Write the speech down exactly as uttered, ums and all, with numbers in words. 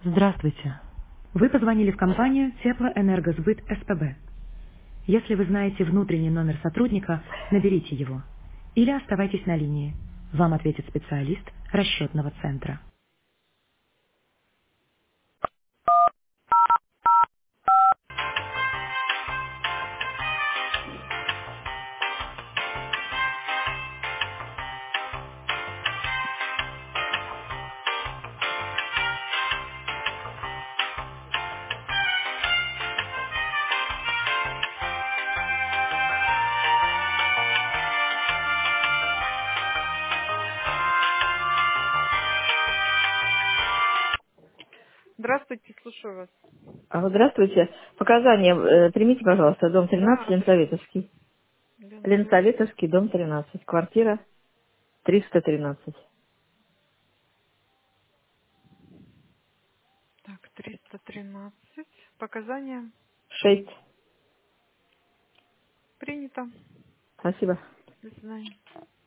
Здравствуйте. Вы позвонили в компанию Теплоэнергосбыт СПБ. Если вы знаете внутренний номер сотрудника, наберите его. Или оставайтесь на линии. Вам ответит специалист расчетного центра. Здравствуйте, слушаю вас. А, Здравствуйте. Показания э, примите, пожалуйста, дом тринадцать, Да, Ленсоветовский. Ленсовет. Ленсоветовский, дом тринадцать, квартира триста тринадцать. Так, триста тринадцать. Показания шесть. принято. Спасибо. До свидания.